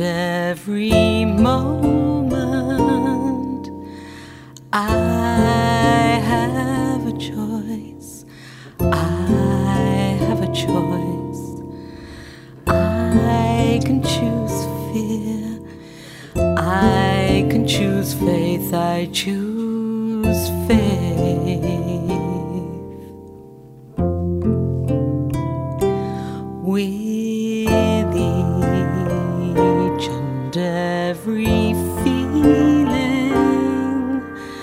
every moment I have a choice. I have a choice. I can choose fear. I can choose faith. I choose faith. With each and every feeling,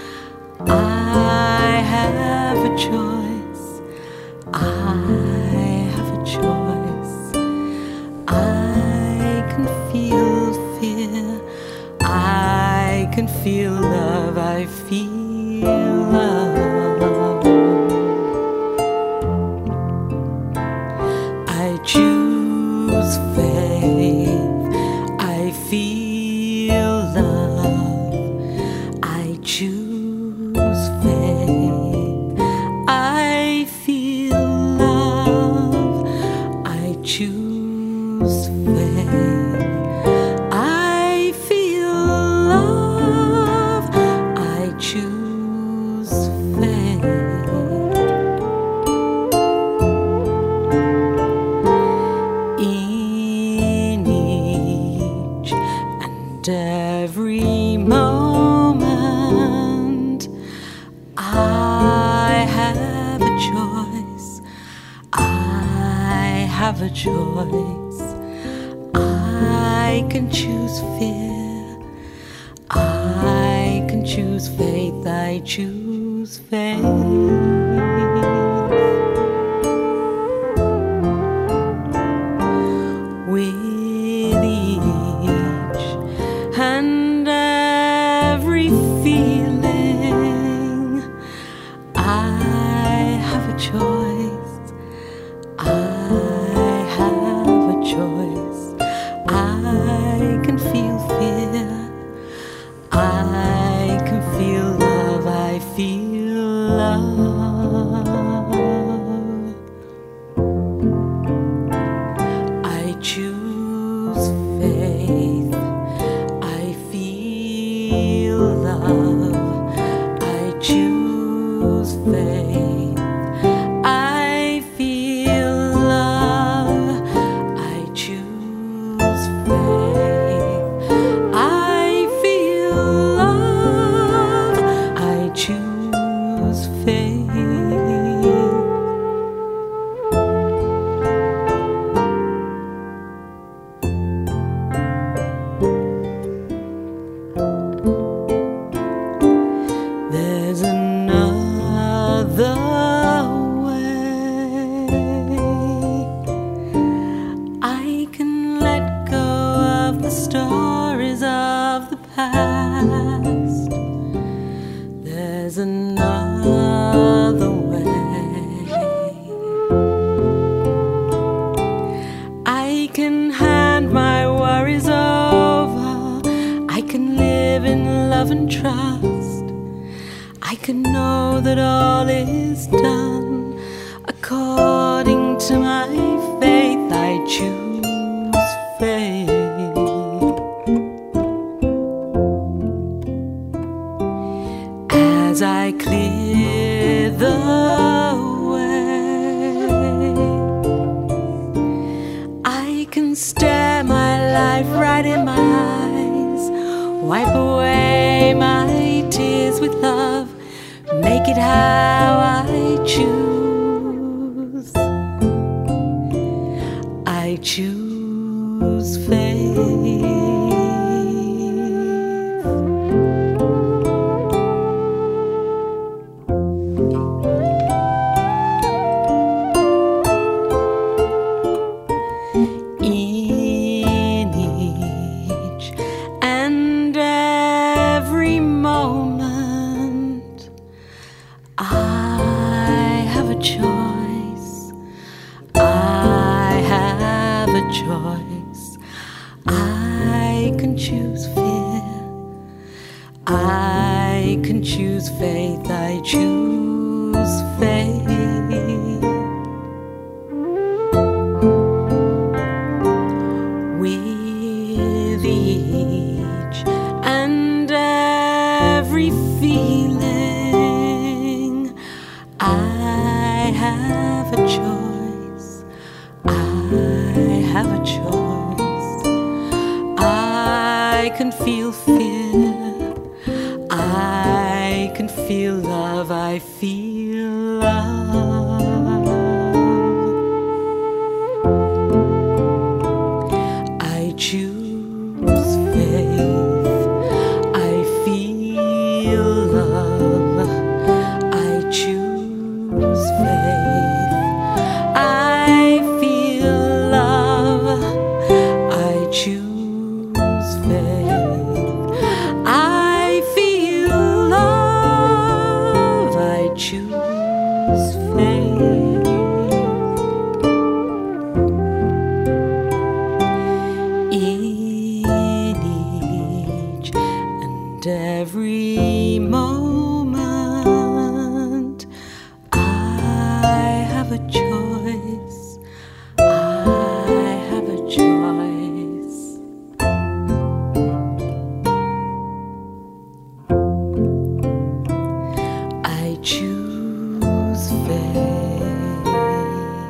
I have a choice. I have a choice. I can feel fear. I can feel love. I feel love. I choose faith. I feel love. I choose faith. I feel love. I choose faith. I feel love. I choose faith. In each and every moment, I have a choice. I have a choice. I can choose fear. I can choose faith. I choose faith. With each and every feeling, I have a choice. I have a choice. I can feel fear. I can feel love. I feel love. I choose faith. I feel love. I choose faith. I feel love. I choose faith. I feel love. I choose faith. There's another way. I can let go of the stories of the past. There's another way. I can hand my worries over. I can live in love and trust. I can know that all is done according to my faith. I choose faith. As I clear the way, I can stare my life right in my eyes, wipe away my tears with love, make it how I choose. I choose faith. In each and every moment, I have a choice. I have a choice. I can choose fear. I can choose faith. I choose faith. With with each and every feeling. I have a choice. I have a choice. I can feel fear. I can feel love. I feel love. I choose faith. I feel love. I choose faith. I feel love. I choose faith. I feel love. I choose faith. In each and every moment, I have a choice. I have a choice. I choose faith.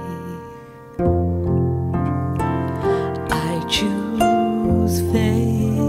I choose faith.